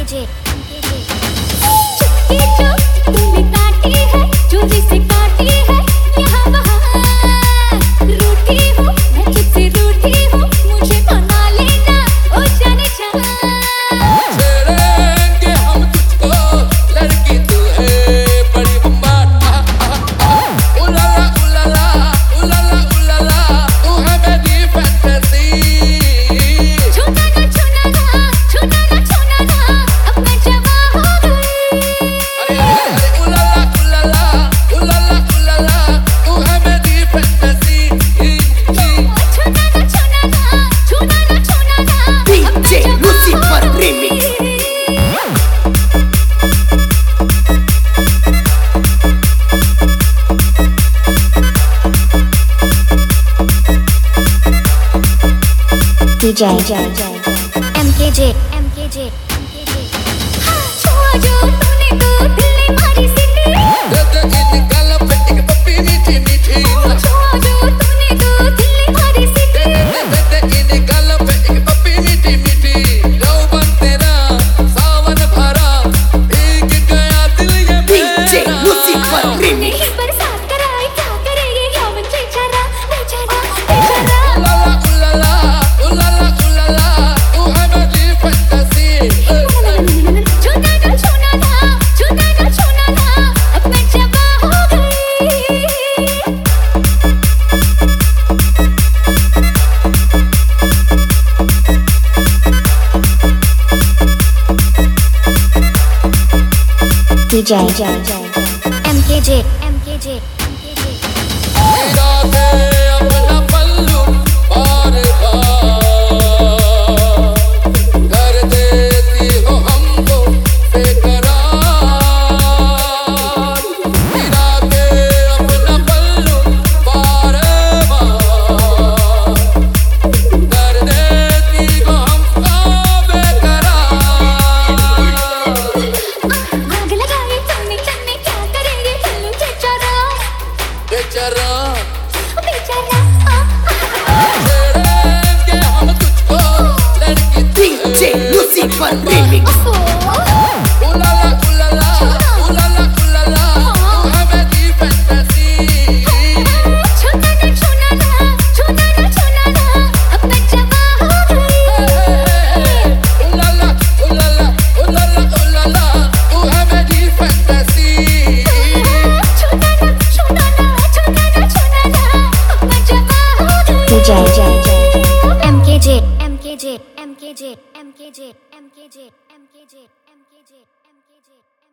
चुपके जो तूने काटी है, जो जिसे काटी है यहाँ वहाँ। रूठी हूँ मैं तुझसे रूठी हूँ, मुझे मना लेना ओ जाने जहाँ। छेड़ेंगे हम तुझको लड़की तू है बड़ी बम्बाट। उलाला उलाला उलाला उलाला तू है मेरी फैंटेसी। छूना ना छूना ना छूना ना छूना ना, अब मैं जवां हो गई। अरे उलाला उलाला उलाला उलाला तू है मेरी फैंटेसी। छूना ना छूना ना छूना ना छूना ना, अब मैं DJ जवां Lucifer हो Remix। गई। DJ MKJ छुआ जो तूने तो दिल ने मारी सीटी। इन गालों पे एक पप्पी मीठी मीठी। छुआ जो तूने तो दिल ने मारी सीटी। इन गालों पे एक पप्पी मीठी मीठी। यौवन तेरा सावन भरा, भीग गया दिल ये DJ मेरा। Lucifer Remix। नहीं बरसात कराए क्या करे ये यौवन बेचारा बेचारा बेचारा। उलाला उलाला उलाला तू है मेरी फैंटेसी। छूना ना छूना ना छूना ना छूना ना, अब मैं जवां हो गई। DJ MKJ गिरा दे अपना पल्लू बार बार, कर देती हो हमको बेकरार। गिरा दे अपना पल्लू बार बार, कर देती हो हमको बेकरार। आग लगाई तुमने चन्ने क्या करेंगे चलू बेचारा बेचारा बेचारा। छेड़ेंगे हम तुझको लड़की तू है। DJ Lucifer Remix। उलाला उलाला उलाला उलाला तू है मेरी फैंटेसी। छूना ना छूना ना छूना ना छूना ना, अब मैं जवां हो गई। उलाला उलाला उलाला उलाला तू है मेरी फैंटेसी। छूना ना छूना ना छूना ना छूना ना, अब मैं जवां हो गई। MKJ